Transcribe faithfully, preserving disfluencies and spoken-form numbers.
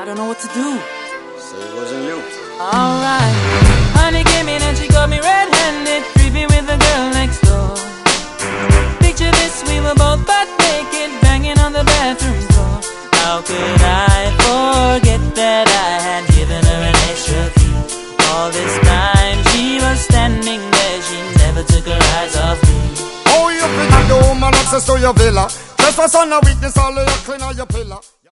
don't know what to do. So it wasn't you. Alright. Honey came in and she got me red-handed, creepy with the girl next door. Picture this, we were both butt naked, banging on the bathroom floor. How could I forget that I had given her an extra key? All this time she was standing there, she never took her eyes off me. Oh, you feel the woman access to your villa. Just for son of weakness, all of your clean on your pillar.